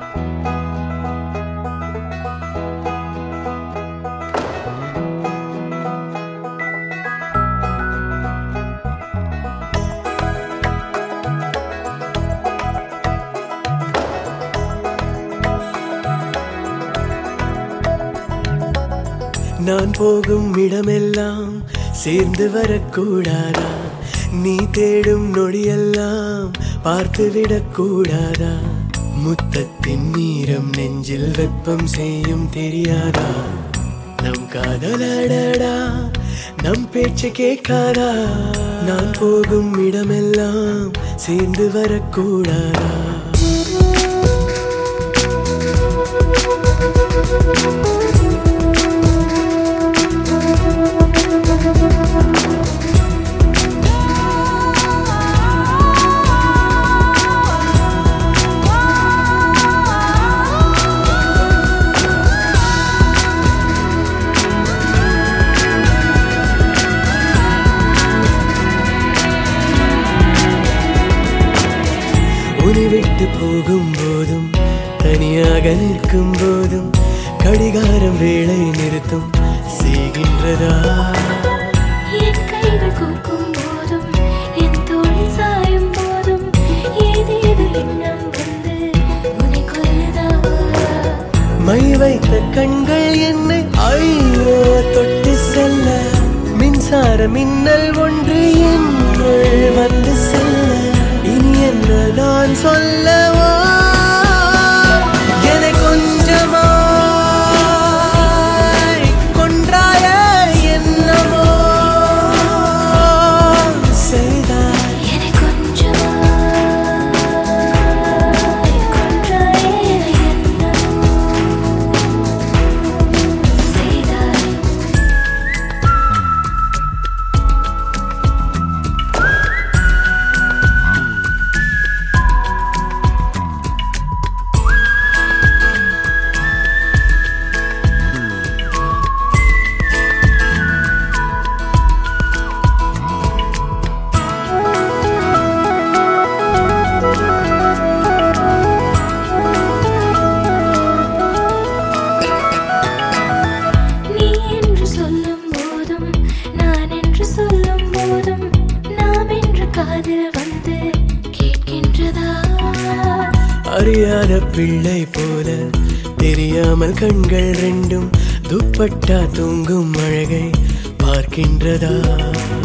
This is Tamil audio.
நான் போகும் இடமெல்லாம் சேர்ந்து வரக்கூடாதா? நீ தேடும் நொடியெல்லாம் பார்த்துவிடக் கூடாதா? முத்தத்தின் நீரம் நெஞ்சில் வெப்பம் செய்யும் தெரியாதா? நம் காதலடடா நம் பேச்சு கேட்காதா? நான் போகும் இடமெல்லாம் சேர்ந்து வரக்கூடாதா? உன்னை விட்டு போகும் போதும் தனியாக நிற்கும் போதும் கடிகாரம் வேளை நிறுத்தும் செய்கின்றதா? என் கைகள் கோக்கும் போதும் என் தோளில் சாயும் போதும் ஏதேது எண்ணம் வந்து உன்னை கொல்லுதா? மை வைத்த கண்கள் என்னை ஐயோ தொட்டு செல்ல மின்சார மின்னல் ஒன்று என்னுள் வந்து செல்ல இனி என்ன நான் சொல்லவோ? என்னை கொஞ்சமாய் கொன்றாய என்னமோ செய்தாய். என்னை கொஞ்சமாய் கொன்றாயே என்னமோ செய்தாய். நீ என்று சொல்லும் போதும் நான் என்று சொல்லும் போதும் நாம் என்ற காதில் வந்து கேட்கின்றதா? அறியாத பிள்ளை போல தெரியாமல் கண்கள் ரெண்டும் துப்பட்டா தூங்கும் அழகை பார்க்கின்றதா?